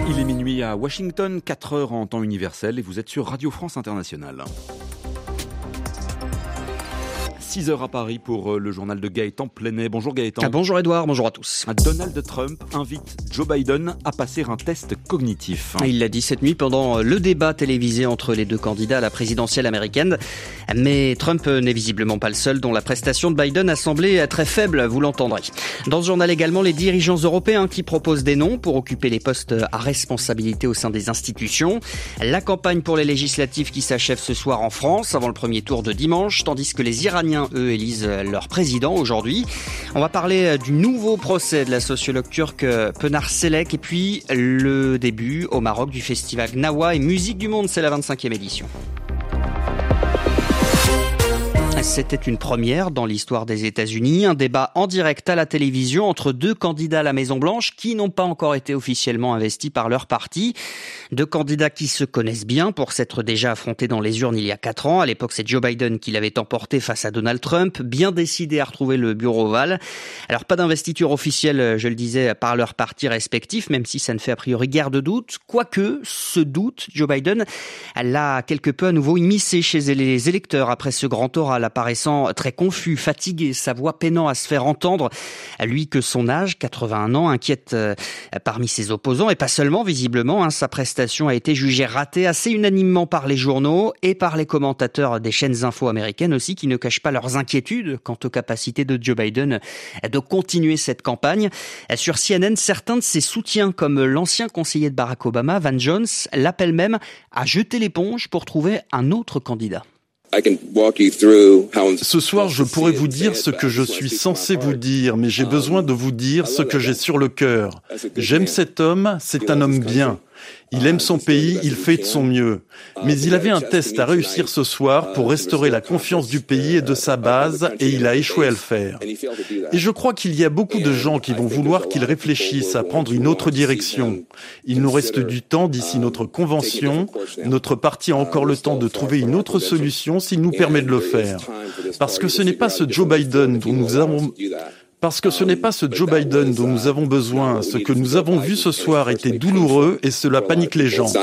Il est minuit à Washington, 4 heures en temps universel et vous êtes sur Radio France Internationale. 6 heures à Paris pour le journal de Gaëtan Plenet. Bonjour Gaëtan. Bonjour Edouard, bonjour à tous. Donald Trump invite Joe Biden à passer un test cognitif. Il l'a dit cette nuit pendant le débat télévisé entre les deux candidats à la présidentielle américaine. Mais Trump n'est visiblement pas le seul dont la prestation de Biden a semblé très faible, vous l'entendrez. Dans ce journal également, les dirigeants européens qui proposent des noms pour occuper les postes à responsabilité au sein des institutions. La campagne pour les législatives qui s'achève ce soir en France avant le premier tour de dimanche, tandis que les Iraniens, eux, élisent leur président aujourd'hui. On va parler du nouveau procès de la sociologue turque Pınar Selek et puis le début au Maroc du festival Gnawa et Musique du Monde, c'est la 25e édition. C'était une première dans l'histoire des États-Unis, un débat en direct à la télévision entre deux candidats à la Maison-Blanche qui n'ont pas encore été officiellement investis par leur parti. Deux candidats qui se connaissent bien pour s'être déjà affrontés dans les urnes il y a 4 ans. À l'époque, c'est Joe Biden qui l'avait emporté face à Donald Trump, bien décidé à retrouver le bureau ovale. Alors pas d'investiture officielle, je le disais, par leurs partis respectifs, même si ça ne fait a priori guère de doute. Quoique, ce doute, Joe Biden l'a quelque peu à nouveau immiscé chez les électeurs après ce grand oral apparaissant très confus, fatigué, sa voix peinant à se faire entendre. Lui que son âge, 81 ans, inquiète parmi ses opposants et pas seulement visiblement. Sa prestation a été jugée ratée assez unanimement par les journaux et par les commentateurs des chaînes info américaines aussi qui ne cachent pas leurs inquiétudes quant aux capacités de Joe Biden de continuer cette campagne. Sur CNN, certains de ses soutiens comme l'ancien conseiller de Barack Obama, Van Jones, l'appellent même à jeter l'éponge pour trouver un autre candidat. Ce soir, je pourrais vous dire ce que je suis censé vous dire, mais j'ai besoin de vous dire ce que j'ai sur le cœur. J'aime cet homme, c'est un homme bien. Il aime son pays, il fait de son mieux. Mais il avait un test à réussir ce soir pour restaurer la confiance du pays et de sa base, et il a échoué à le faire. Et je crois qu'il y a beaucoup de gens qui vont vouloir qu'il réfléchisse à prendre une autre direction. Il nous reste du temps d'ici notre convention. Notre parti a encore le temps de trouver une autre solution s'il nous permet de le faire. Parce que ce n'est pas ce Joe Biden dont nous avons besoin. Ce que nous avons vu ce soir était douloureux et cela panique les gens.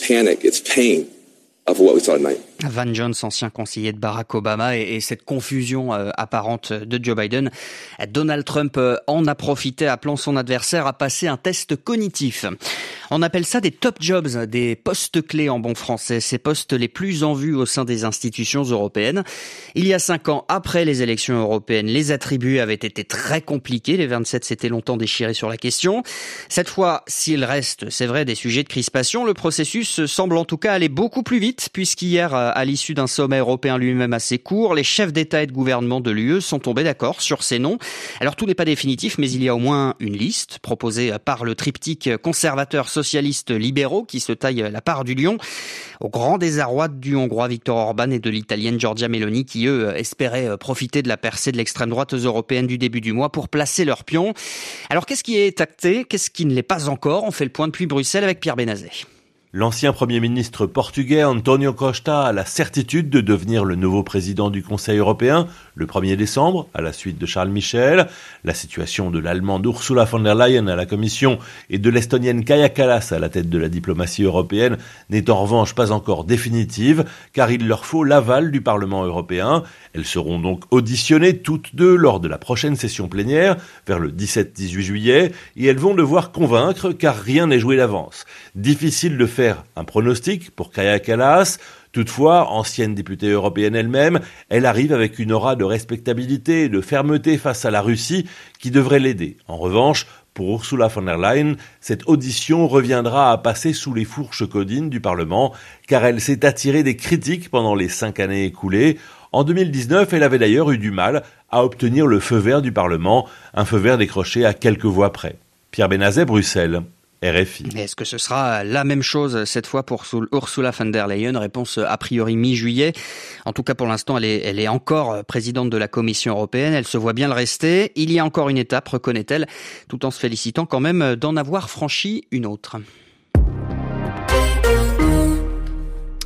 Van Jones, ancien conseiller de Barack Obama, et cette confusion apparente de Joe Biden. Donald Trump en a profité, appelant son adversaire à passer un test cognitif. On appelle ça des top jobs, des postes clés en bon français, ces postes les plus en vue au sein des institutions européennes. Il y a 5 ans, après les élections européennes, les attributs avaient été très compliqués. Les 27 s'étaient longtemps déchirés sur la question. Cette fois, s'il reste, c'est vrai, des sujets de crispation, le processus semble en tout cas aller beaucoup plus vite, puisqu'hier, à l'issue d'un sommet européen lui-même assez court, les chefs d'État et de gouvernement de l'UE sont tombés d'accord sur ces noms. Alors tout n'est pas définitif, mais il y a au moins une liste proposée par le triptyque conservateur socialistes libéraux qui se taillent la part du lion, au grand désarroi du Hongrois Viktor Orban et de l'Italienne Giorgia Meloni qui, eux, espéraient profiter de la percée de l'extrême droite européenne du début du mois pour placer leurs pions. Alors qu'est-ce qui est acté? Qu'est-ce qui ne l'est pas encore? On fait le point depuis Bruxelles avec Pierre Benazet. L'ancien Premier ministre portugais António Costa a la certitude de devenir le nouveau président du Conseil européen le 1er décembre, à la suite de Charles Michel. La situation de l'Allemande Ursula von der Leyen à la Commission et de l'Estonienne Kaja Kallas à la tête de la diplomatie européenne n'est en revanche pas encore définitive, car il leur faut l'aval du Parlement européen. Elles seront donc auditionnées toutes deux lors de la prochaine session plénière, vers le 17-18 juillet, et elles vont devoir convaincre, car rien n'est joué d'avance. Difficile de faire un pronostic pour Kaja Kallas. Toutefois, ancienne députée européenne elle-même, elle arrive avec une aura de respectabilité et de fermeté face à la Russie qui devrait l'aider. En revanche, pour Ursula von der Leyen, cette audition reviendra à passer sous les fourches codines du Parlement, car elle s'est attirée des critiques pendant les 5 années écoulées. En 2019, elle avait d'ailleurs eu du mal à obtenir le feu vert du Parlement, un feu vert décroché à quelques voix près. Pierre Benazet, Bruxelles. RFI. Est-ce que ce sera la même chose cette fois pour Ursula von der Leyen? Réponse a priori mi-juillet. En tout cas, pour l'instant, elle est encore présidente de la Commission européenne. Elle se voit bien le rester. Il y a encore une étape, reconnaît-elle, tout en se félicitant quand même d'en avoir franchi une autre.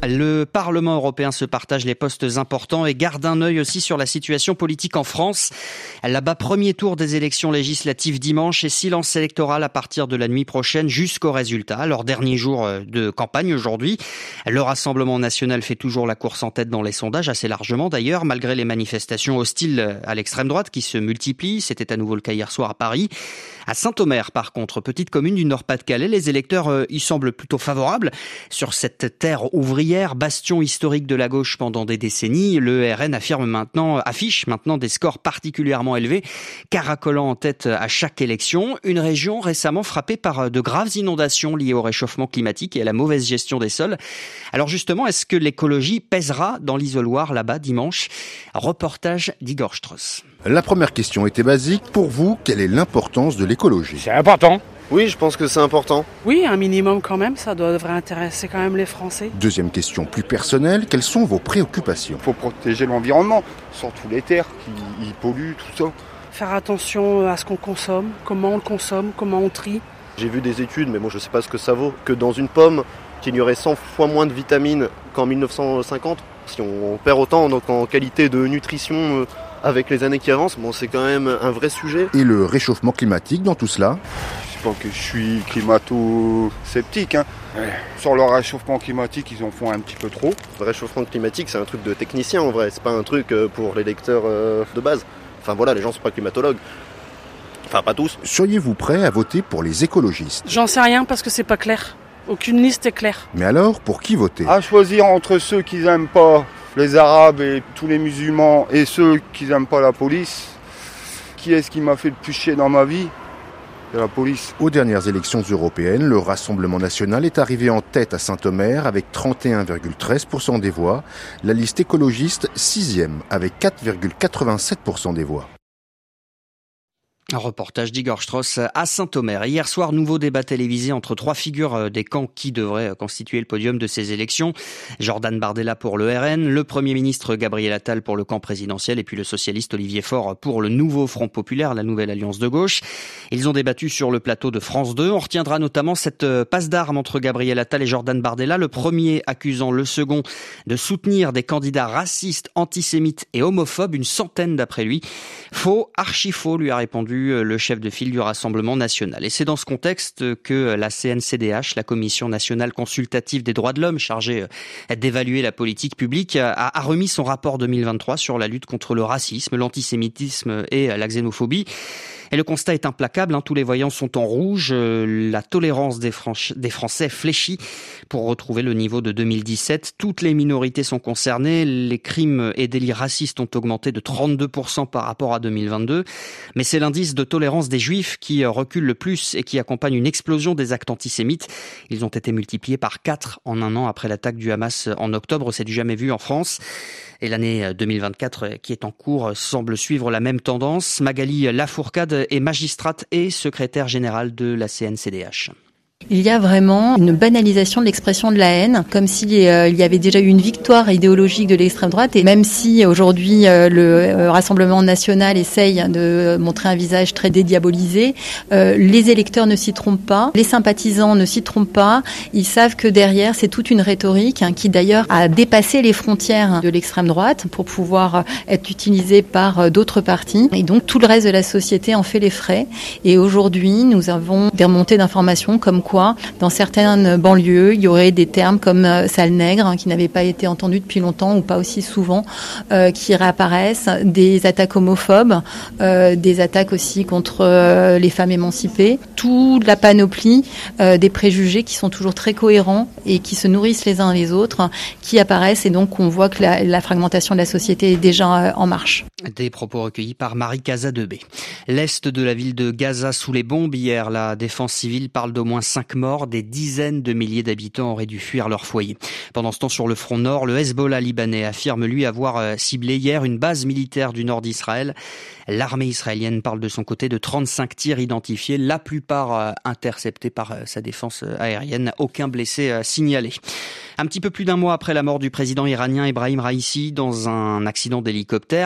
Le Parlement européen se partage les postes importants et garde un œil aussi sur la situation politique en France. Là-bas, premier tour des élections législatives dimanche et silence électoral à partir de la nuit prochaine jusqu'au résultat. Leur dernier jour de campagne aujourd'hui. Le Rassemblement national fait toujours la course en tête dans les sondages, assez largement d'ailleurs, malgré les manifestations hostiles à l'extrême droite qui se multiplient. C'était à nouveau le cas hier soir à Paris. À Saint-Omer, par contre, petite commune du Nord-Pas-de-Calais, les électeurs y semblent plutôt favorables. Sur cette terre ouvrière, bastion historique de la gauche pendant des décennies, le RN affiche maintenant des scores particulièrement élevés, caracolant en tête à chaque élection. Une région récemment frappée par de graves inondations liées au réchauffement climatique et à la mauvaise gestion des sols. Alors justement, est-ce que l'écologie pèsera dans l'isoloir là-bas dimanche ? Reportage d'Igor Strauss. La première question était basique. Pour vous, quelle est l'importance de l'écologie ? C'est important. Oui, je pense que c'est important. Oui, un minimum quand même, ça devrait intéresser quand même les Français. Deuxième question plus personnelle, quelles sont vos préoccupations ? Il faut protéger l'environnement, surtout les terres qui polluent, tout ça. Faire attention à ce qu'on consomme, comment on le consomme, comment on trie. J'ai vu des études, mais bon, je sais pas ce que ça vaut, que dans une pomme, qu'il y aurait 100 fois moins de vitamines qu'en 1950. Si on perd autant donc en qualité de nutrition avec les années qui avancent, bon, c'est quand même un vrai sujet. Et le réchauffement climatique dans tout cela ? Je sais pas que je suis climato-sceptique. Ouais. Sur le réchauffement climatique, ils en font un petit peu trop. Le réchauffement climatique, c'est un truc de technicien en vrai, c'est pas un truc pour les lecteurs de base. Enfin voilà, les gens sont pas climatologues. Enfin, pas tous. Seriez-vous prêt à voter pour les écologistes ? J'en sais rien parce que c'est pas clair. Aucune liste est claire. Mais alors, pour qui voter ? À choisir entre ceux qui n'aiment pas les Arabes et tous les musulmans et ceux qui n'aiment pas la police, qui est-ce qui m'a fait le plus chier dans ma vie ? C'est la police. Aux dernières élections européennes, le Rassemblement national est arrivé en tête à Saint-Omer avec 31,13% des voix. La liste écologiste, 6e, avec 4,87% des voix. Un reportage d'Igor Strauss à Saint-Omer. Hier soir, nouveau débat télévisé entre trois figures des camps qui devraient constituer le podium de ces élections. Jordan Bardella pour le RN, le Premier ministre Gabriel Attal pour le camp présidentiel et puis le socialiste Olivier Faure pour le nouveau Front populaire, la nouvelle alliance de gauche. Ils ont débattu sur le plateau de France 2. On retiendra notamment cette passe d'armes entre Gabriel Attal et Jordan Bardella, le premier accusant le second de soutenir des candidats racistes, antisémites et homophobes, une centaine d'après lui. Faux, archi faux, lui a répondu le chef de file du Rassemblement national. Et c'est dans ce contexte que la CNCDH, la Commission nationale consultative des droits de l'homme, chargée d'évaluer la politique publique, a remis son rapport 2023 sur la lutte contre le racisme, l'antisémitisme et la xénophobie. Et le constat est implacable, tous les voyants sont en rouge, la tolérance des Français fléchit pour retrouver le niveau de 2017. Toutes les minorités sont concernées, les crimes et délits racistes ont augmenté de 32% par rapport à 2022. Mais c'est l'indice de tolérance des Juifs qui recule le plus et qui accompagne une explosion des actes antisémites. Ils ont été multipliés par 4 en un an après l'attaque du Hamas en octobre, c'est du jamais vu en France. Et l'année 2024 qui est en cours semble suivre la même tendance. Magali Lafourcade est magistrate et secrétaire générale de la CNCDH. Il y a vraiment une banalisation de l'expression de la haine, comme s'il y avait déjà eu une victoire idéologique de l'extrême droite. Et même si aujourd'hui le Rassemblement national essaye de montrer un visage très dédiabolisé, les électeurs ne s'y trompent pas, les sympathisants ne s'y trompent pas. Ils savent que derrière, c'est toute une rhétorique qui d'ailleurs a dépassé les frontières de l'extrême droite pour pouvoir être utilisée par d'autres partis. Et donc tout le reste de la société en fait les frais. Et aujourd'hui, nous avons des remontées d'informations comme quoi dans certaines banlieues, il y aurait des termes comme sale nègre qui n'avaient pas été entendus depuis longtemps ou pas aussi souvent, qui réapparaissent, des attaques homophobes, des attaques aussi contre les femmes émancipées, toute la panoplie des préjugés qui sont toujours très cohérents et qui se nourrissent les uns les autres, qui apparaissent et donc on voit que la fragmentation de la société est déjà en marche. Des propos recueillis par Marie Casadebé. L'est de la ville de Gaza sous les bombes. Hier, la défense civile parle d'au moins 5 morts. Des dizaines de milliers d'habitants auraient dû fuir leur foyer. Pendant ce temps, sur le front nord, le Hezbollah libanais affirme, lui, avoir ciblé hier une base militaire du nord d'Israël. L'armée israélienne parle de son côté de 35 tirs identifiés, la plupart interceptés par sa défense aérienne. Aucun blessé signalé. Un petit peu plus d'un mois après la mort du président iranien Ebrahim Raïssi dans un accident d'hélicoptère qui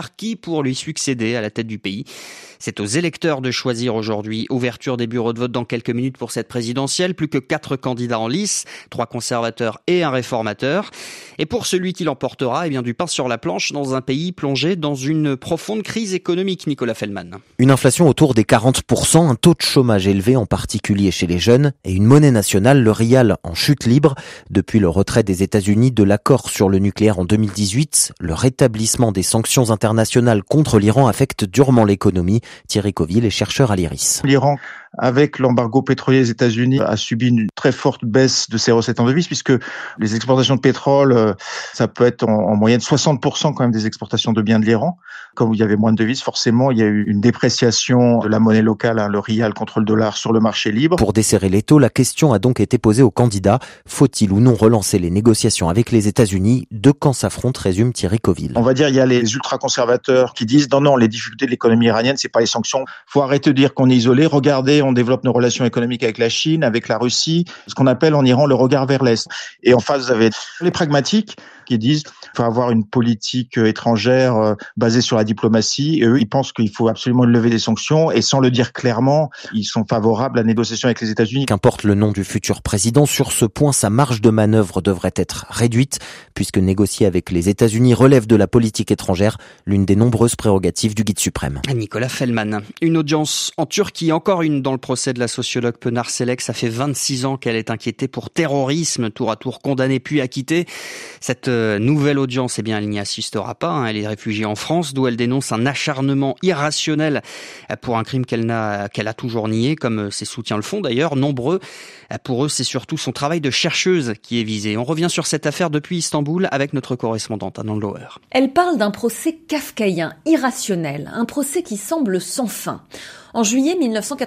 pour lui succéder à la tête du pays. C'est aux électeurs de choisir aujourd'hui. Ouverture des bureaux de vote dans quelques minutes pour cette présidentielle. Plus que 4 candidats en lice, 3 conservateurs et un réformateur. Et pour celui qui l'emportera, du pain sur la planche dans un pays plongé dans une profonde crise économique, Nicolas Fellman. Une inflation autour des 40%, un taux de chômage élevé en particulier chez les jeunes et une monnaie nationale, le rial, en chute libre. Depuis le retrait des États-Unis de l'accord sur le nucléaire en 2018, le rétablissement des sanctions internationales contre l'Iran affecte durement l'économie. Thierry Coville est chercheur à l'IRIS. L'Iran, avec l'embargo pétrolier des États-Unis, a subi une très forte baisse de ses recettes en devises, puisque les exportations de pétrole, ça peut être en moyenne 60% quand même des exportations de biens de l'Iran. Comme il y avait moins de devises, forcément, il y a eu une dépréciation de la monnaie locale, le rial contre le dollar sur le marché libre. Pour desserrer les taux, la question a donc été posée aux candidats. Faut-il ou non relancer les négociations avec les États-Unis? Deux camps s'affrontent, résume Thierry Coville. On va dire, il y a les ultra-conservateurs qui disent non, les difficultés de l'économie iranienne, c'est pas les sanctions. Faut arrêter de dire qu'on est isolé. Regardez, on développe nos relations économiques avec la Chine, avec la Russie, ce qu'on appelle en Iran le regard vers l'Est. Et en face, vous avez les pragmatiques qui disent qu'il faut avoir une politique étrangère basée sur la diplomatie. Et eux, ils pensent qu'il faut absolument lever des sanctions. Et sans le dire clairement, ils sont favorables à la négociation avec les États-Unis. Qu'importe le nom du futur président, sur ce point, sa marge de manœuvre devrait être réduite, puisque négocier avec les États-Unis relève de la politique étrangère, l'une des nombreuses prérogatives du guide suprême. Nicolas Fellman. Une audience en Turquie, encore une dans le procès de la sociologue Pınar Selek. Ça fait 26 ans qu'elle est inquiétée pour terrorisme, tour à tour condamnée puis acquittée. Cette nouvelle audience, elle n'y assistera pas. Elle est réfugiée en France, d'où elle dénonce un acharnement irrationnel pour un crime qu'elle a toujours nié, comme ses soutiens le font d'ailleurs, nombreux. Pour eux, c'est surtout son travail de chercheuse qui est visé. On revient sur cette affaire depuis Istanbul avec notre correspondante Anand Lower. Elle parle d'un procès kafkaïen, irrationnel, un procès qui semble sans fin. En juillet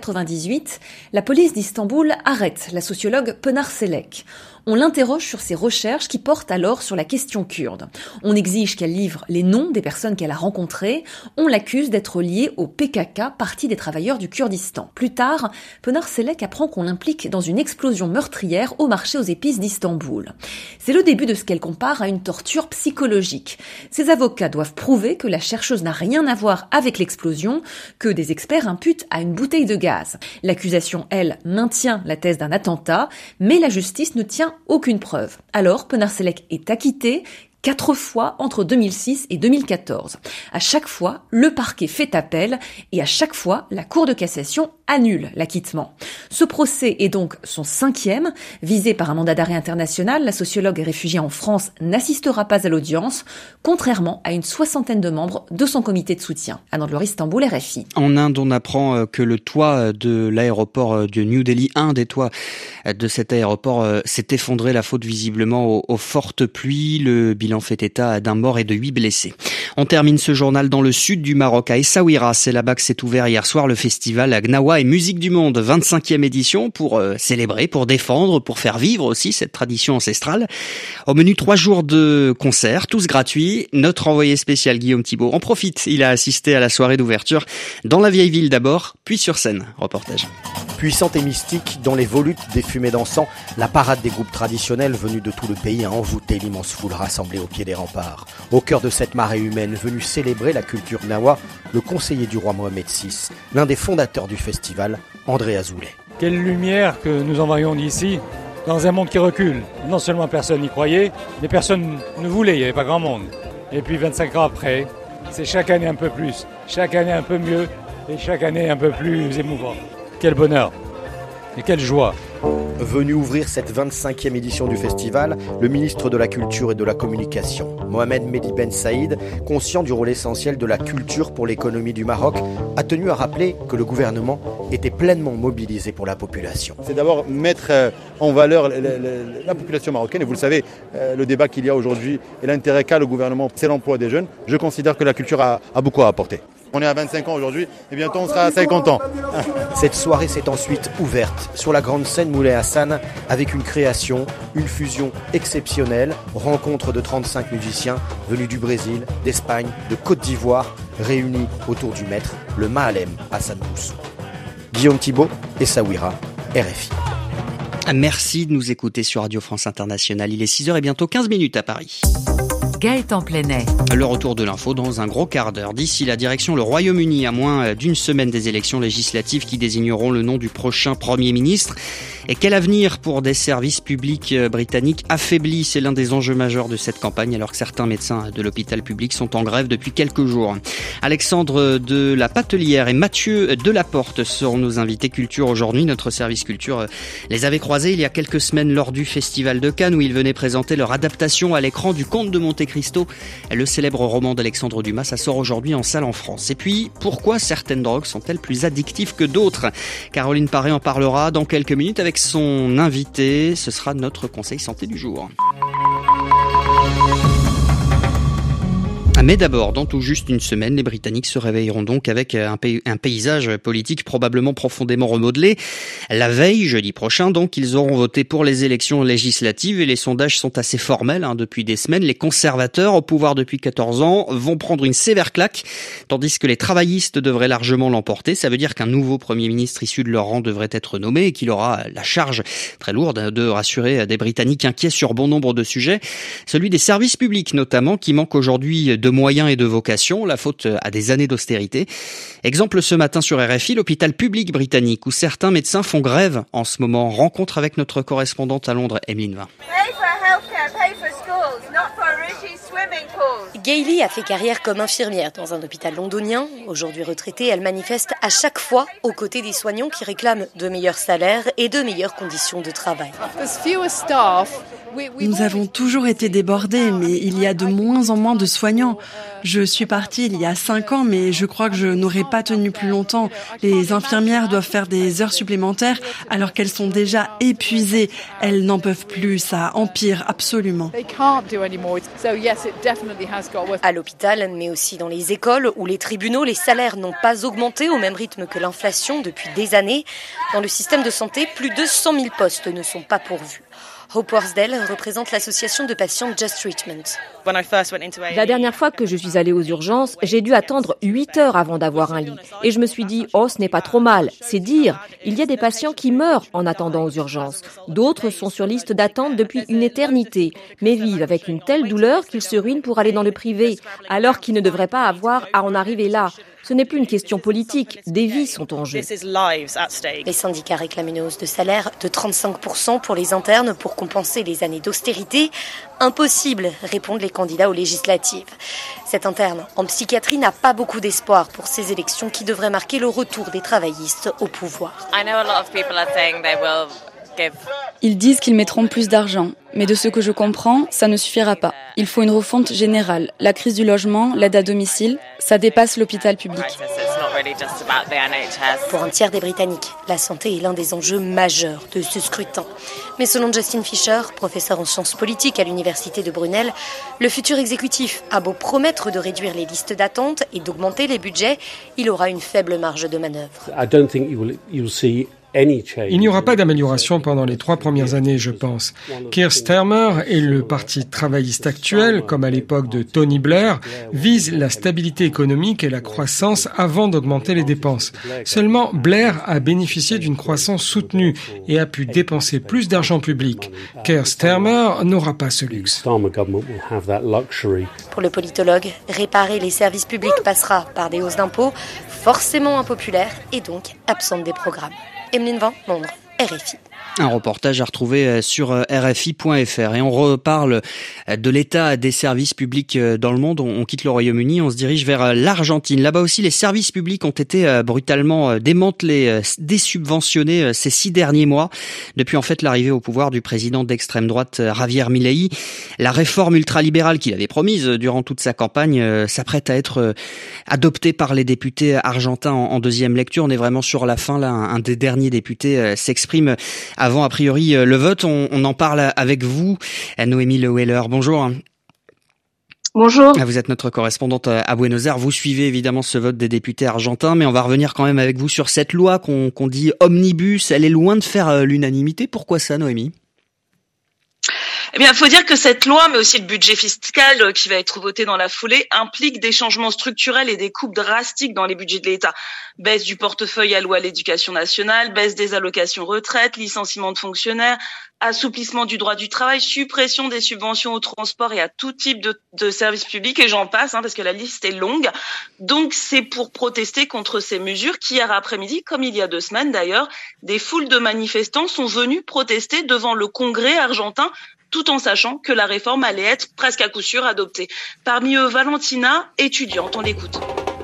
1998, la police d'Istanbul arrête la sociologue Pınar Selek. On l'interroge sur ses recherches qui portent alors sur la question kurde. On exige qu'elle livre les noms des personnes qu'elle a rencontrées. On l'accuse d'être liée au PKK, Parti des travailleurs du Kurdistan. Plus tard, Pınar Selek apprend qu'on l'implique dans une explosion meurtrière au marché aux épices d'Istanbul. C'est le début de ce qu'elle compare à une torture psychologique. Ses avocats doivent prouver que la chercheuse n'a rien à voir avec l'explosion, que des experts imputent à une bouteille de gaz. L'accusation, elle, maintient la thèse d'un attentat, mais la justice ne tient aucune preuve. Alors, Pınar Selek est acquittée 4 fois entre 2006 et 2014. À chaque fois, le parquet fait appel et à chaque fois, la Cour de cassation annule l'acquittement. Ce procès est donc son 5e. Visé par un mandat d'arrêt international, la sociologue réfugiée en France n'assistera pas à l'audience, contrairement à une 60aine de membres de son comité de soutien. Anand Lower, Istanbul, RFI. En Inde, on apprend que le toit de l'aéroport de New Delhi, un des toits de cet aéroport, s'est effondré, la faute visiblement aux fortes pluies. Le bilan fait état d'un mort et de 8 blessés. On termine ce journal dans le sud du Maroc, à Essaouira. C'est là-bas que s'est ouvert hier soir le festival Gnawa et Musique du Monde, 25e édition, pour célébrer, pour défendre, pour faire vivre aussi cette tradition ancestrale. Au menu 3 jours de concerts, tous gratuits. Notre envoyé spécial Guillaume Thibault en profite. Il a assisté à la soirée d'ouverture dans la vieille ville d'abord, puis sur scène. Reportage. Puissante et mystique, dans les volutes des fumées d'encens, la parade des groupes traditionnels venus de tout le pays a envoûté l'immense foule rassemblée au pied des remparts. Au cœur de cette marée humaine venue célébrer la culture gnawa, le conseiller du roi Mohamed VI, l'un des fondateurs du festival, André Azoulay. Quelle lumière que nous envoyons d'ici dans un monde qui recule. Non seulement personne n'y croyait, mais personne ne voulait, il n'y avait pas grand monde. Et puis 25 ans après, c'est chaque année un peu plus, chaque année un peu mieux et chaque année un peu plus émouvant. Quel bonheur et quelle joie. Venu ouvrir cette 25e édition du festival, le ministre de la Culture et de la Communication, Mohamed Mehdi Ben Saïd, conscient du rôle essentiel de la culture pour l'économie du Maroc, a tenu à rappeler que le gouvernement était pleinement mobilisé pour la population. C'est d'abord mettre en valeur la population marocaine. Et vous le savez, le débat qu'il y a aujourd'hui et l'intérêt qu'a le gouvernement, c'est l'emploi des jeunes. Je considère que la culture a beaucoup à apporter. On est à 25 ans aujourd'hui et bientôt on sera à 50 ans. Cette soirée s'est ensuite ouverte sur la grande scène Moulay Hassan avec une création, une fusion exceptionnelle, rencontre de 35 musiciens venus du Brésil, d'Espagne, de Côte d'Ivoire, réunis autour du maître, le Mahalem Hassan Boussou. Guillaume Thibault, Essaouira, RFI. Merci de nous écouter sur Radio France Internationale. Il est 6h et bientôt 15 minutes à Paris. Gaëtan Plenet. Le retour de l'info dans un gros quart d'heure. D'ici la direction le Royaume-Uni, à moins d'une semaine des élections législatives qui désigneront le nom du prochain Premier ministre. Et quel avenir pour des services publics britanniques affaiblis? C'est l'un des enjeux majeurs de cette campagne, alors que certains médecins de l'hôpital public sont en grève depuis quelques jours. Alexandre de la Patelière et Mathieu Delaporte seront nos invités culture aujourd'hui. Notre service culture les avait croisés il y a quelques semaines lors du Festival de Cannes, où ils venaient présenter leur adaptation à l'écran du Comte de Monte Cristo, le célèbre roman d'Alexandre Dumas. Ça sort aujourd'hui en salle en France. Et puis, pourquoi certaines drogues sont-elles plus addictives que d'autres? Caroline Paré en parlera dans quelques minutes avec son invité. Ce sera notre conseil santé du jour. Mais d'abord, dans tout juste une semaine, les Britanniques se réveilleront donc avec un paysage politique probablement profondément remodelé. La veille, jeudi prochain, donc, ils auront voté pour les élections législatives et les sondages sont assez formels depuis des semaines. Les conservateurs, au pouvoir depuis 14 ans, vont prendre une sévère claque, tandis que les travaillistes devraient largement l'emporter. Ça veut dire qu'un nouveau Premier ministre issu de leur rang devrait être nommé et qu'il aura la charge très lourde de rassurer des Britanniques inquiets sur bon nombre de sujets. Celui des services publics notamment, qui manque aujourd'hui de moyens et de vocation, la faute à des années d'austérité. Exemple ce matin sur RFI, l'hôpital public britannique où certains médecins font grève en ce moment. Rencontre avec notre correspondante à Londres, Emeline Vin. Gailey a fait carrière comme infirmière dans un hôpital londonien. Aujourd'hui retraitée, elle manifeste à chaque fois aux côtés des soignants qui réclament de meilleurs salaires et de meilleures conditions de travail. Nous avons toujours été débordés, mais il y a de moins en moins de soignants. Je suis partie il y a 5 ans, mais je crois que je n'aurais pas tenu plus longtemps. Les infirmières doivent faire des heures supplémentaires alors qu'elles sont déjà épuisées. Elles n'en peuvent plus, ça empire absolument. À l'hôpital, mais aussi dans les écoles ou les tribunaux, les salaires n'ont pas augmenté au même rythme que l'inflation depuis des années. Dans le système de santé, plus de 100 000 postes ne sont pas pourvus. Hope Worsdale représente l'association de patients Just Treatment. La dernière fois que je suis allée aux urgences, j'ai dû attendre 8 heures avant d'avoir un lit. Et je me suis dit, oh, ce n'est pas trop mal. C'est dire, il y a des patients qui meurent en attendant aux urgences. D'autres sont sur liste d'attente depuis une éternité, mais vivent avec une telle douleur qu'ils se ruinent pour aller dans le privé, alors qu'ils ne devraient pas avoir à en arriver là. Ce n'est plus une question politique, des vies sont en jeu. Les syndicats réclament une hausse de salaire de 35% pour les internes pour compenser les années d'austérité. Impossible, répondent les candidats aux législatives. Cet interne en psychiatrie n'a pas beaucoup d'espoir pour ces élections qui devraient marquer le retour des travaillistes au pouvoir. Ils disent qu'ils mettront plus d'argent, mais de ce que je comprends, ça ne suffira pas. Il faut une refonte générale. La crise du logement, l'aide à domicile, ça dépasse l'hôpital public. Pour un tiers des Britanniques, la santé est l'un des enjeux majeurs de ce scrutin. Mais selon Justin Fisher, professeur en sciences politiques à l'université de Brunel, le futur exécutif a beau promettre de réduire les listes d'attente et d'augmenter les budgets, il aura une faible marge de manœuvre. Il n'y aura pas d'amélioration pendant les 3 premières années, je pense. Keir Starmer et le parti travailliste actuel, comme à l'époque de Tony Blair, visent la stabilité économique et la croissance avant d'augmenter les dépenses. Seulement, Blair a bénéficié d'une croissance soutenue et a pu dépenser plus d'argent public. Keir Starmer n'aura pas ce luxe. Pour le politologue, réparer les services publics passera par des hausses d'impôts, forcément impopulaires et donc absentes des programmes. Emeline Vin, Londres, RFI. Un reportage à retrouver sur RFI.fr. Et on reparle de l'état des services publics dans le monde. On quitte le Royaume-Uni, on se dirige vers l'Argentine. Là-bas aussi, les services publics ont été brutalement démantelés, désubventionnés ces 6 derniers mois. Depuis en fait l'arrivée au pouvoir du président d'extrême droite Javier Milei, la réforme ultralibérale qu'il avait promise durant toute sa campagne s'apprête à être adoptée par les députés argentins en deuxième lecture. On est vraiment sur la fin là. Un des derniers députés s'exprime avant, a priori, le vote. On en parle avec vous, Noémie Leweller. Bonjour. Bonjour. Vous êtes notre correspondante à Buenos Aires. Vous suivez évidemment ce vote des députés argentins, mais on va revenir quand même avec vous sur cette loi qu'on dit omnibus. Elle est loin de faire l'unanimité. Pourquoi ça, Noémie ? Eh bien, il faut dire que cette loi, mais aussi le budget fiscal qui va être voté dans la foulée, implique des changements structurels et des coupes drastiques dans les budgets de l'État. Baisse du portefeuille alloué à l'éducation nationale, baisse des allocations retraite, licenciement de fonctionnaires, assouplissement du droit du travail, suppression des subventions au transport et à tout type de services publics, et j'en passe, parce que la liste est longue. Donc, c'est pour protester contre ces mesures qu'hier après-midi, comme il y a 2 semaines d'ailleurs, des foules de manifestants sont venus protester devant le Congrès argentin, tout en sachant que la réforme allait être presque à coup sûr adoptée. Parmi eux, Valentina, étudiante, on l'écoute.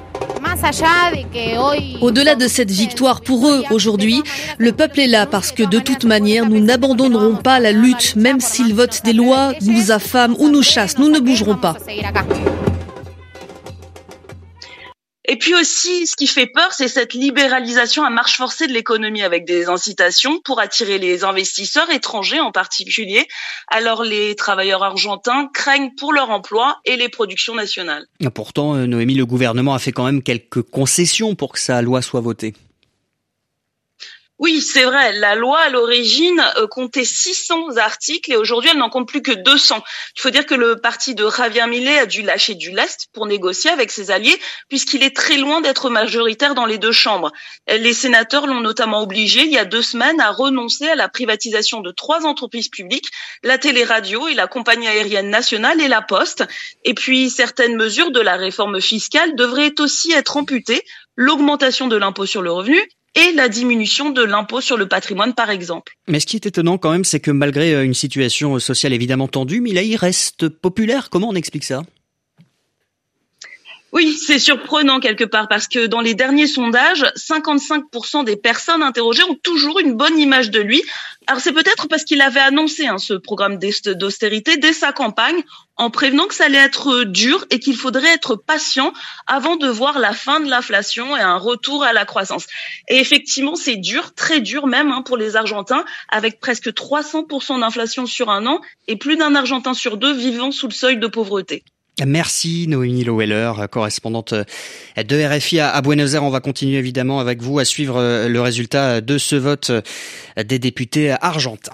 Au-delà de cette victoire pour eux aujourd'hui, le peuple est là parce que de toute manière, nous n'abandonnerons pas la lutte, même s'ils votent des lois, nous affament ou nous chassent, nous ne bougerons pas. Et puis aussi, ce qui fait peur, c'est cette libéralisation à marche forcée de l'économie avec des incitations pour attirer les investisseurs étrangers en particulier. Alors les travailleurs argentins craignent pour leur emploi et les productions nationales. Pourtant, Noémie, le gouvernement a fait quand même quelques concessions pour que sa loi soit votée. Oui, c'est vrai. La loi, à l'origine, comptait 600 articles et aujourd'hui, elle n'en compte plus que 200. Il faut dire que le parti de Javier Milei a dû lâcher du lest pour négocier avec ses alliés puisqu'il est très loin d'être majoritaire dans les 2 chambres. Les sénateurs l'ont notamment obligé, il y a 2 semaines, à renoncer à la privatisation de 3 entreprises publiques, la télé-radio et la compagnie aérienne nationale et la Poste. Et puis, certaines mesures de la réforme fiscale devraient aussi être amputées, l'augmentation de l'impôt sur le revenu et la diminution de l'impôt sur le patrimoine, par exemple. Mais ce qui est étonnant quand même, c'est que malgré une situation sociale évidemment tendue, Milei reste populaire. Comment on explique ça ? Oui, c'est surprenant quelque part parce que dans les derniers sondages, 55% des personnes interrogées ont toujours une bonne image de lui. Alors c'est peut-être parce qu'il avait annoncé ce programme d'austérité dès sa campagne en prévenant que ça allait être dur et qu'il faudrait être patient avant de voir la fin de l'inflation et un retour à la croissance. Et effectivement, c'est dur, très dur même pour les Argentins, avec presque 300% d'inflation sur un an et plus d'un Argentin sur 2 vivant sous le seuil de pauvreté. Merci Noémie Loheller, correspondante de RFI à Buenos Aires. On va continuer évidemment avec vous à suivre le résultat de ce vote des députés argentins.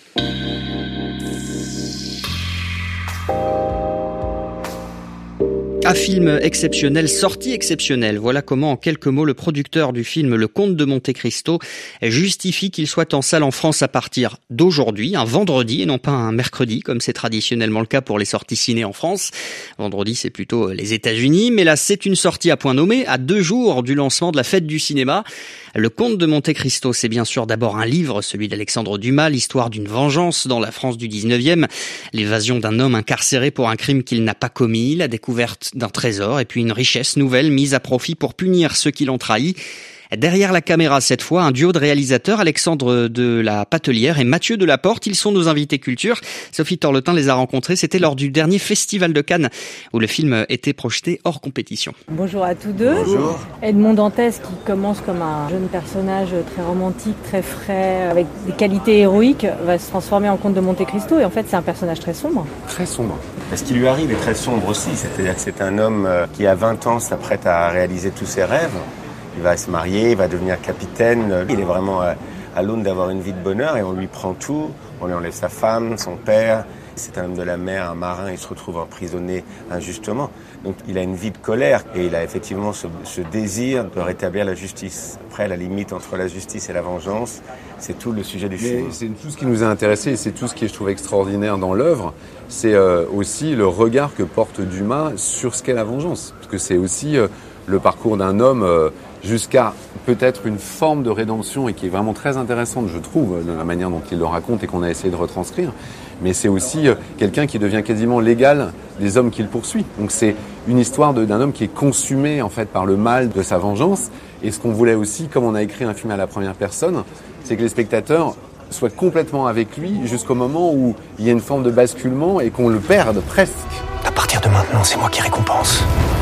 Un film exceptionnel, sortie exceptionnelle. Voilà comment, en quelques mots, le producteur du film Le Comte de Monte-Cristo justifie qu'il soit en salle en France à partir d'aujourd'hui, un vendredi et non pas un mercredi, comme c'est traditionnellement le cas pour les sorties ciné en France. Vendredi, c'est plutôt les États-Unis, mais là, c'est une sortie à point nommé, à 2 jours du lancement de la fête du cinéma. Le Comte de Monte-Cristo, c'est bien sûr d'abord un livre, celui d'Alexandre Dumas, l'histoire d'une vengeance dans la France du 19e, l'évasion d'un homme incarcéré pour un crime qu'il n'a pas commis, la découverte d'un trésor et puis une richesse nouvelle mise à profit pour punir ceux qui l'ont trahi. Derrière la caméra, cette fois, un duo de réalisateurs, Alexandre de la Patelière et Mathieu Delaporte. Ils sont nos invités culture. Sophie Torletin les a rencontrés. C'était lors du dernier Festival de Cannes où le film était projeté hors compétition. Bonjour à tous deux. Bonjour. Edmond Dantès, qui commence comme un jeune personnage très romantique, très frais, avec des qualités héroïques, va se transformer en Comte de Monte-Cristo. Et en fait, c'est un personnage très sombre. Très sombre. Ce qui lui arrive est très sombre aussi. C'est-à-dire que c'est un homme qui, à 20 ans, s'apprête à réaliser tous ses rêves. Il va se marier, il va devenir capitaine. Il est vraiment à l'aune d'avoir une vie de bonheur et on lui prend tout. On lui enlève sa femme, son père. C'est un homme de la mer, un marin, il se retrouve emprisonné injustement. Donc il a une vie de colère et il a effectivement ce désir de rétablir la justice. Après, la limite entre la justice et la vengeance, c'est tout le sujet du film. C'est tout ce qui nous a intéressés et c'est tout ce qui je trouve extraordinaire dans l'œuvre. C'est aussi le regard que porte Dumas sur ce qu'est la vengeance. Parce que c'est aussi le parcours d'un homme jusqu'à peut-être une forme de rédemption et qui est vraiment très intéressante, je trouve, de la manière dont il le raconte et qu'on a essayé de retranscrire. Mais c'est aussi quelqu'un qui devient quasiment l'égal des hommes qu'il poursuit. Donc c'est une histoire d'un homme qui est consumé en fait par le mal de sa vengeance. Et ce qu'on voulait aussi, comme on a écrit un film à la première personne, c'est que les spectateurs soient complètement avec lui jusqu'au moment où il y a une forme de basculement et qu'on le perde presque. À partir de maintenant, c'est moi qui récompense.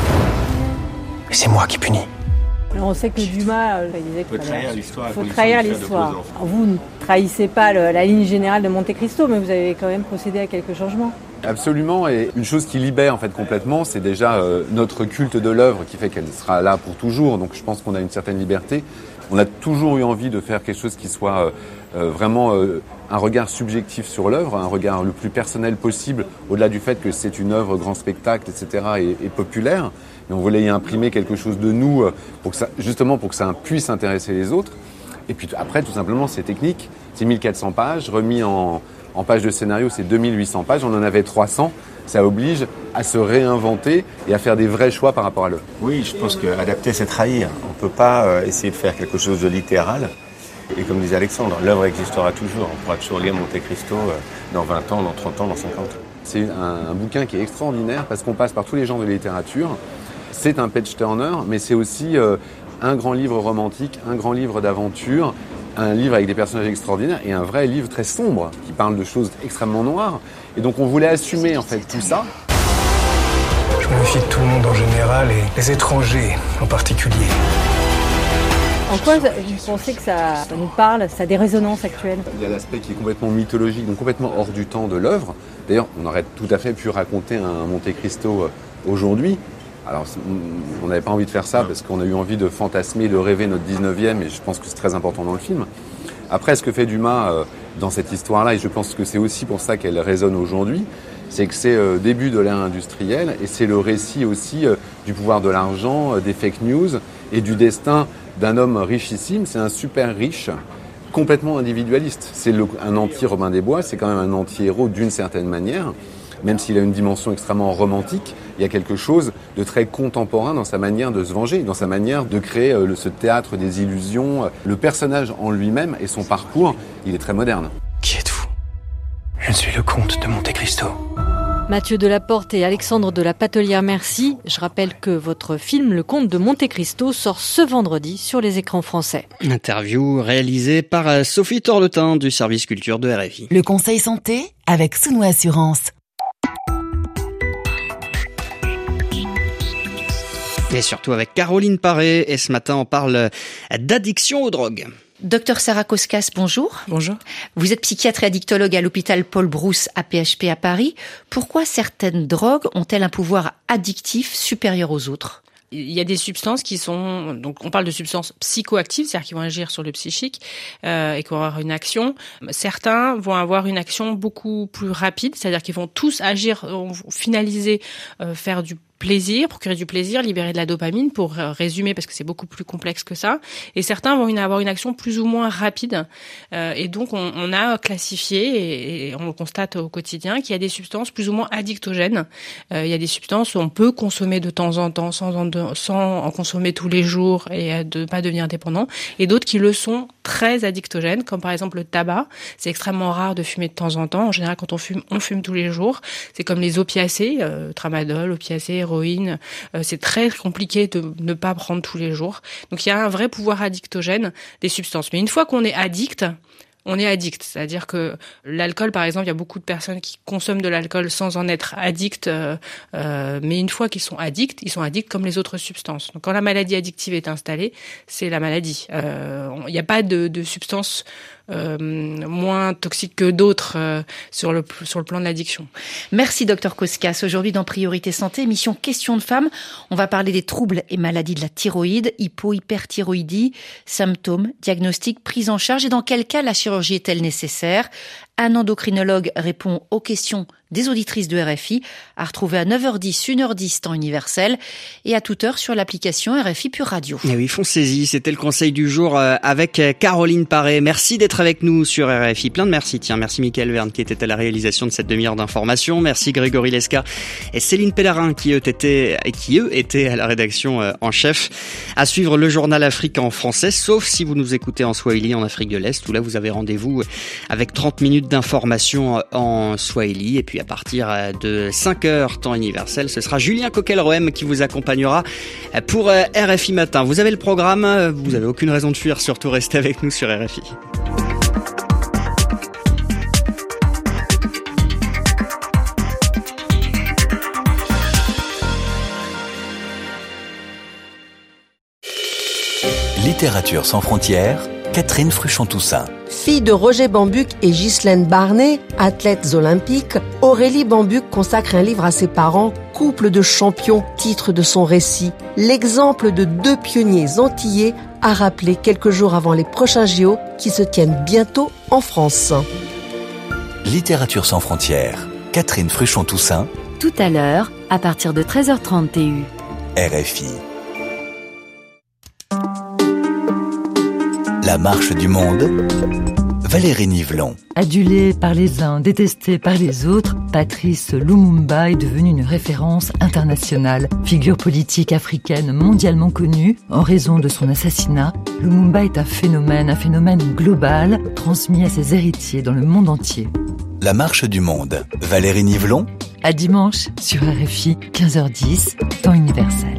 Et c'est moi qui punis. Alors on sait que Dumas, il disait qu'il faut trahir l'histoire. Vous ne trahissez pas la ligne générale de Monte-Cristo, mais vous avez quand même procédé à quelques changements. Absolument, et une chose qui libère en fait complètement, c'est déjà notre culte de l'œuvre qui fait qu'elle sera là pour toujours. Donc je pense qu'on a une certaine liberté. On a toujours eu envie de faire quelque chose qui soit vraiment un regard subjectif sur l'œuvre, un regard le plus personnel possible, au-delà du fait que c'est une œuvre grand spectacle, etc. et populaire. Mais on voulait y imprimer quelque chose de nous pour que ça puisse intéresser les autres. Et puis après, tout simplement, c'est technique. C'est 1400 pages, remis en pages de scénario, c'est 2800 pages. On en avait 300. Ça oblige à se réinventer et à faire des vrais choix par rapport à l'œuvre. Oui, je pense qu'adapter, c'est trahir. On ne peut pas essayer de faire quelque chose de littéral. Et comme disait Alexandre, l'œuvre existera toujours. On pourra toujours lire Monte Cristo dans 20 ans, dans 30 ans, dans 50 ans. C'est un bouquin qui est extraordinaire parce qu'on passe par tous les genres de littérature. C'est un page-turner, mais c'est aussi un grand livre romantique, un grand livre d'aventure, un livre avec des personnages extraordinaires et un vrai livre très sombre qui parle de choses extrêmement noires. Et donc on voulait assumer en fait tout ça. Je me méfie de tout le monde en général et les étrangers en particulier. En quoi vous pensez que ça nous parle, ça a des résonances actuelles? Il y a l'aspect qui est complètement mythologique, donc complètement hors du temps de l'œuvre. D'ailleurs, on aurait tout à fait pu raconter un Monte Cristo aujourd'hui. Alors, on n'avait pas envie de faire ça parce qu'on a eu envie de fantasmer, de rêver notre 19e et je pense que c'est très important dans le film. Après, ce que fait Dumas dans cette histoire-là, et je pense que c'est aussi pour ça qu'elle résonne aujourd'hui, c'est que c'est début de l'ère industrielle et c'est le récit aussi du pouvoir de l'argent, des fake news et du destin d'un homme richissime. C'est un super riche, complètement individualiste. C'est un anti-Robin des Bois, c'est quand même un anti-héros d'une certaine manière. Même s'il a une dimension extrêmement romantique, il y a quelque chose de très contemporain dans sa manière de se venger, dans sa manière de créer ce théâtre des illusions. Le personnage en lui-même et son parcours, il est très moderne. Qui êtes-vous? Je suis le comte de Monte Cristo. Mathieu Delaporte et Alexandre de la Patelière-Merci. Je rappelle que votre film Le Comte de Monte Cristo sort ce vendredi sur les écrans français. Interview réalisée par Sophie Torletin du service culture de RFI. Le conseil santé avec Sounou Assurance. Et surtout avec Caroline Paré. Et ce matin, on parle d'addiction aux drogues. Docteur Sarah Koskas, bonjour. Bonjour. Vous êtes psychiatre et addictologue à l'hôpital Paul Brousse à PHP à Paris. Pourquoi certaines drogues ont-elles un pouvoir addictif supérieur aux autres ? Il y a des substances qui sont, donc on parle de substances psychoactives, c'est-à-dire qui vont agir sur le psychique et qui vont avoir une action. Certains vont avoir une action beaucoup plus rapide, c'est-à-dire qu'ils vont tous agir, finaliser, faire du plaisir, procurer du plaisir, libérer de la dopamine, pour résumer, parce que c'est beaucoup plus complexe que ça. Et certains vont avoir une action plus ou moins rapide. Et donc, on a classifié, et on le constate au quotidien, qu'il y a des substances plus ou moins addictogènes. Il y a des substances où on peut consommer de temps en temps, sans en consommer tous les jours et de pas devenir dépendant. Et d'autres qui le sont très addictogènes, comme par exemple le tabac. C'est extrêmement rare de fumer de temps en temps. En général, quand on fume tous les jours. C'est comme les opiacés, tramadol, opiacés, héroïne, c'est très compliqué de ne pas prendre tous les jours. Donc il y a un vrai pouvoir addictogène des substances. Mais une fois qu'on est addict, on est addict. C'est-à-dire que l'alcool, par exemple, il y a beaucoup de personnes qui consomment de l'alcool sans en être addicts, mais une fois qu'ils sont addicts, ils sont addicts comme les autres substances. Donc quand la maladie addictive est installée, c'est la maladie. Il n'y a pas de substance moins toxique que d'autres sur le plan de l'addiction. Merci Dr Koskas. Aujourd'hui dans Priorité Santé, émission Questions de femmes, on va parler des troubles et maladies de la thyroïde, hypo-hyperthyroïdie, symptômes, diagnostics, prise en charge et dans quel cas la chirurgie est-elle nécessaire. Un endocrinologue répond aux questions des auditrices de RFI, à retrouver à 9h10, 1h10 temps universel et à toute heure sur l'application RFI Pure Radio. Et oui, foncez-y, c'était le conseil du jour avec Caroline Paré. Merci d'être avec nous sur RFI. Plein de merci. Tiens, merci Mickaël Verne qui était à la réalisation de cette demi-heure d'information. Merci Grégory Lesca et Céline Pellarin qui eux étaient à la rédaction en chef. À suivre le journal Afrique en français, sauf si vous nous écoutez en Swahili en Afrique de l'Est, où là vous avez rendez-vous avec 30 minutes d'information en Swahili. Et puis à partir de 5h temps universel, ce sera Julien Coquel-Rohem qui vous accompagnera pour RFI Matin. Vous avez le programme, vous n'avez aucune raison de fuir, surtout restez avec nous sur RFI. Littérature sans frontières, Catherine Fruchon-Toussaint. Fille de Roger Bambuc et Ghislaine Barnet, athlètes olympiques, Aurélie Bambuc consacre un livre à ses parents, couple de champions, titre de son récit. L'exemple de 2 pionniers antillais a rappelé quelques jours avant les prochains JO qui se tiennent bientôt en France. Littérature sans frontières. Catherine Fruchon-Toussaint. Tout à l'heure, à partir de 13h30 TU. RFI. La marche du monde. Valérie Nivelon. Adulée par les uns, détestée par les autres, Patrice Lumumba est devenue une référence internationale. Figure politique africaine mondialement connue en raison de son assassinat, Lumumba est un phénomène global, transmis à ses héritiers dans le monde entier. La marche du monde. Valérie Nivelon. À dimanche sur RFI, 15h10, temps universel.